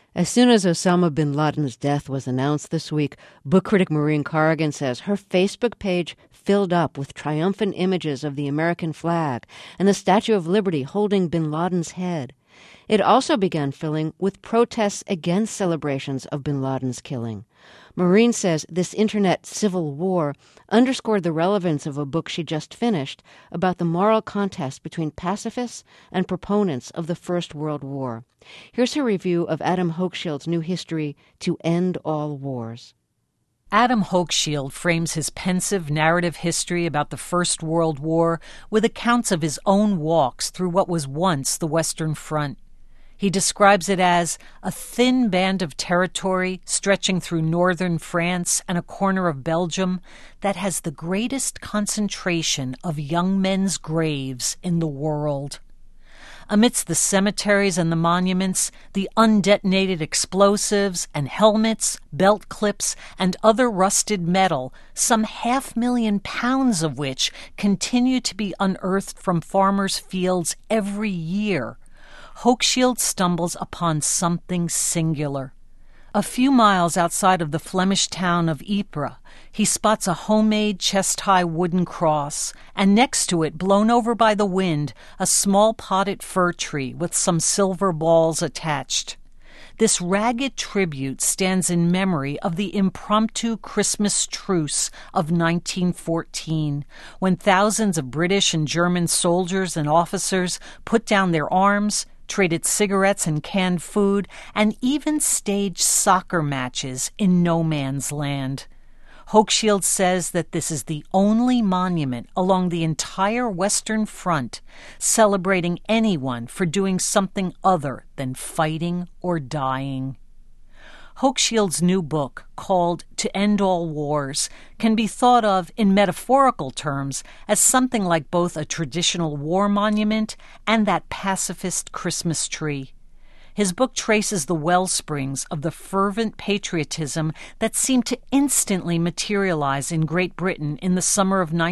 As soon as Osama bin Laden's death was announced this week, book critic Maureen Corrigan says her Facebook page filled up with triumphant images of the American flag and the Statue of Liberty holding bin Laden's head. It also began filling with protests against celebrations of bin Laden's killing. Maureen says this internet civil war underscored the relevance of a book she just finished about the moral contest between pacifists and proponents of the First World War. Here's her review of Adam Hochschild's new history, To End All Wars. Adam Hochschild frames his pensive narrative history about the First World War with accounts of his own walks through what was once the Western Front. He describes it as a thin band of territory stretching through northern France and a corner of Belgium that has the greatest concentration of young men's graves in the world. Amidst the cemeteries and the monuments, the undetonated explosives and helmets, belt clips, and other rusted metal, some 500,000 pounds of which continue to be unearthed from farmers' fields every year, Hochschild stumbles upon something singular. A few miles outside of the Flemish town of Ypres, he spots a homemade chest-high wooden cross, and next to it, blown over by the wind, a small potted fir tree with some silver balls attached. This ragged tribute stands in memory of the impromptu Christmas truce of 1914, when thousands of British and German soldiers and officers put down their arms, traded cigarettes and canned food, and even staged soccer matches in no man's land. Hochschild says that this is the only monument along the entire Western Front celebrating anyone for doing something other than fighting or dying. Hochschild's new book, called To End All Wars, can be thought of in metaphorical terms as something like both a traditional war monument and that pacifist Christmas tree. His book traces the wellsprings of the fervent patriotism that seemed to instantly materialize in Great Britain in the summer of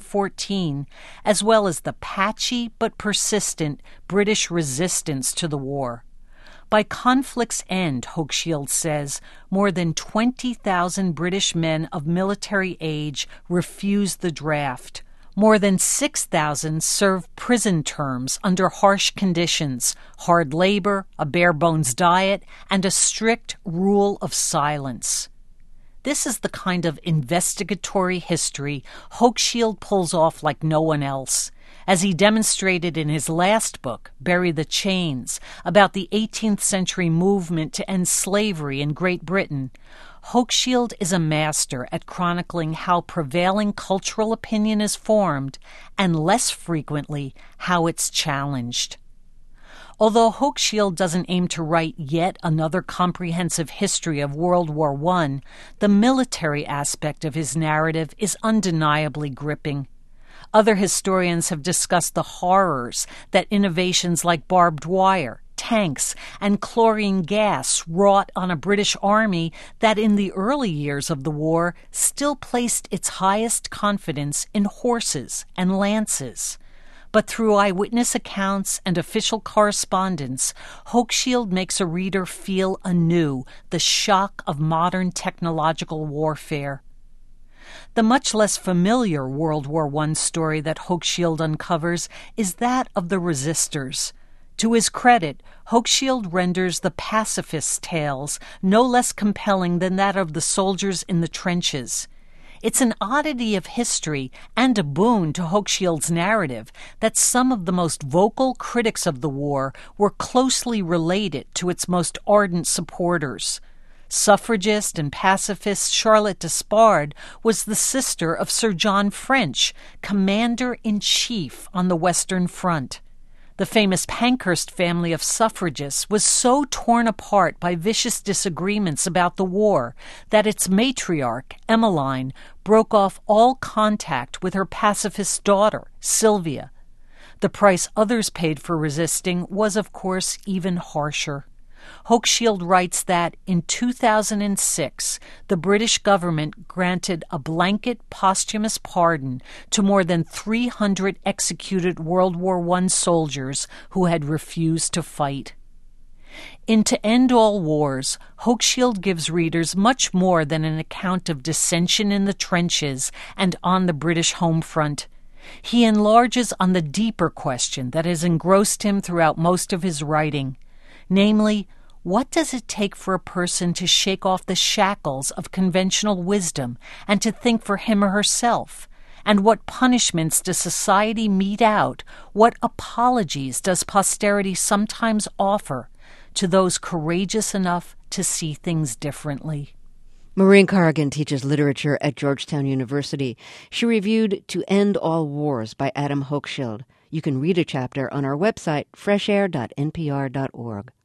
1914, as well as the patchy but persistent British resistance to the war. By conflict's end, Hochschild says, more than 20,000 British men of military age refused the draft. More than 6,000 served prison terms under harsh conditions, hard labor, a bare-bones diet, and a strict rule of silence. This is the kind of investigatory history Hochschild pulls off like no one else, as he demonstrated in his last book, Bury the Chains, about the 18th century movement to end slavery in Great Britain. Hochschild is a master at chronicling how prevailing cultural opinion is formed, and less frequently, how it's challenged. Although Hochschild doesn't aim to write yet another comprehensive history of World War I, the military aspect of his narrative is undeniably gripping. Other historians have discussed the horrors that innovations like barbed wire, tanks, and chlorine gas wrought on a British army that in the early years of the war still placed its highest confidence in horses and lances. But through eyewitness accounts and official correspondence, Hochschild makes a reader feel anew the shock of modern technological warfare. The much less familiar World War I story that Hochschild uncovers is that of the resistors. To his credit, Hochschild renders the pacifists' tales no less compelling than that of the soldiers in the trenches. It's an oddity of history and a boon to Hochschild's narrative that some of the most vocal critics of the war were closely related to its most ardent supporters. Suffragist and pacifist Charlotte Despard was the sister of Sir John French, commander-in-chief on the Western Front. The famous Pankhurst family of suffragists was so torn apart by vicious disagreements about the war that its matriarch, Emmeline, broke off all contact with her pacifist daughter, Sylvia. The price others paid for resisting was, of course, even harsher. Hochschild writes that in 2006, the British government granted a blanket posthumous pardon to more than 300 executed World War I soldiers who had refused to fight. In To End All Wars, Hochschild gives readers much more than an account of dissension in the trenches and on the British home front. He enlarges on the deeper question that has engrossed him throughout most of his writing, namely, what does it take for a person to shake off the shackles of conventional wisdom and to think for him or herself? And what punishments does society mete out? What apologies does posterity sometimes offer to those courageous enough to see things differently? Maureen Corrigan teaches literature at Georgetown University. She reviewed To End All Wars by Adam Hochschild. You can read a chapter on our website, freshair.npr.org.